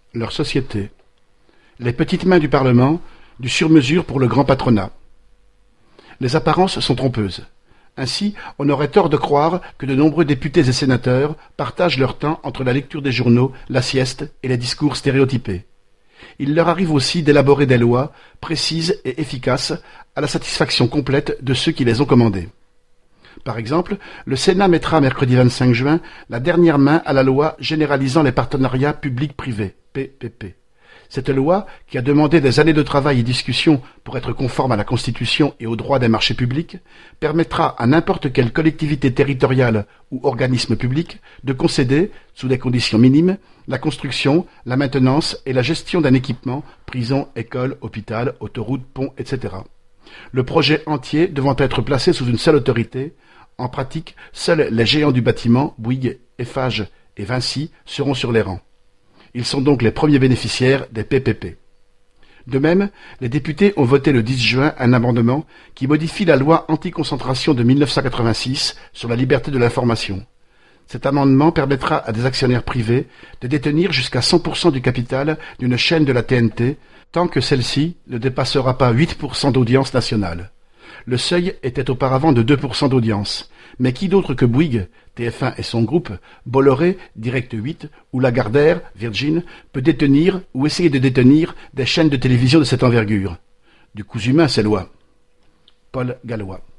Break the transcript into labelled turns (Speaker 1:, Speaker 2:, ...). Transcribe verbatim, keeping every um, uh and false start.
Speaker 1: leur société. Les petites mains du Parlement, du sur-mesure pour le grand patronat. Les apparences sont trompeuses. Ainsi, on aurait tort de croire que de nombreux députés et sénateurs partagent leur temps entre la lecture des journaux, la sieste et les discours stéréotypés. Il leur arrive aussi d'élaborer des lois précises et efficaces à la satisfaction complète de ceux qui les ont commandées. Par exemple, le Sénat mettra mercredi vingt-cinq juin la dernière main à la loi généralisant les partenariats publics-privés, P P P. Cette loi, qui a demandé des années de travail et discussions pour être conforme à la Constitution et aux droits des marchés publics, permettra à n'importe quelle collectivité territoriale ou organisme public de concéder, sous des conditions minimes, la construction, la maintenance et la gestion d'un équipement, prison, école, hôpital, autoroute, pont, et cetera. Le projet entier devant être placé sous une seule autorité. En pratique, seuls les géants du bâtiment, Bouygues, Eiffage et Vinci, seront sur les rangs. Ils sont donc les premiers bénéficiaires des P P P. De même, les députés ont voté le dix juin un amendement qui modifie la loi anti-concentration de mille neuf cent quatre-vingt-six sur la liberté de l'information. Cet amendement permettra à des actionnaires privés de détenir jusqu'à cent pour cent du capital d'une chaîne de la T N T, tant que celle-ci ne dépassera pas huit pour cent d'audience nationale. Le seuil était auparavant de deux pour cent d'audience, mais qui d'autre que Bouygues, T F un et son groupe, Bolloré, Direct huit, ou Lagardère, Virgin, peut détenir ou essayer de détenir des chaînes de télévision de cette envergure? Du cousu humain, ces lois. Paul Gallois.